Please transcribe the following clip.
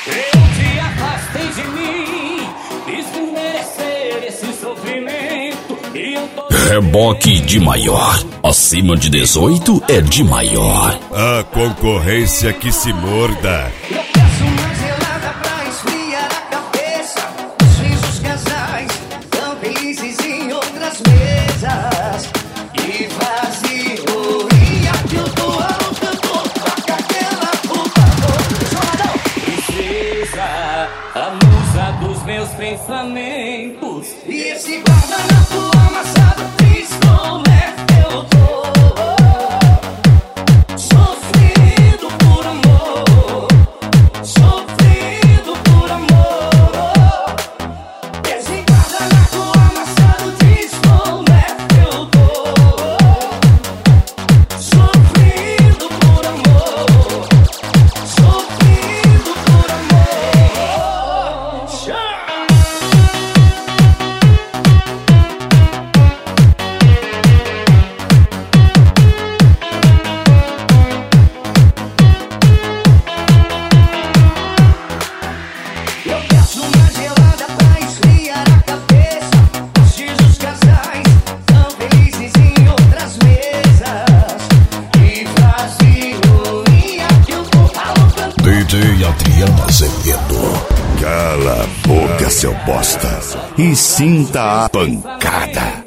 Eu te afastei de mim, fiz por merecer esse sofrimento. E eu tô... Reboque de maior. Acima de 18 é de maior. A concorrência que se morda. Eu peço uma gelada pra esfriar a cabeça. Os risos casais tão felizes em outras mesas. E vazio, e aqui eu tô ao cantor. Toca aquela puta boca. Princesa, a musa dos meus pensamentos. E esse guardanapo amassado diz como é que eu tô. Sofrido por amor, sofrido por amor. Esse guardanapo amassado diz como é que eu tô. Sofrido por amor, sofrido por amor. Eu peço uma gelada pra esfriar a cabeça. Os dias dos casais tão felizes em outras mesas. E vazio, e aqui eu tô ao canto. DJ Adriano Azevedo. Cala a boca, seu bosta. E sinta a pancada.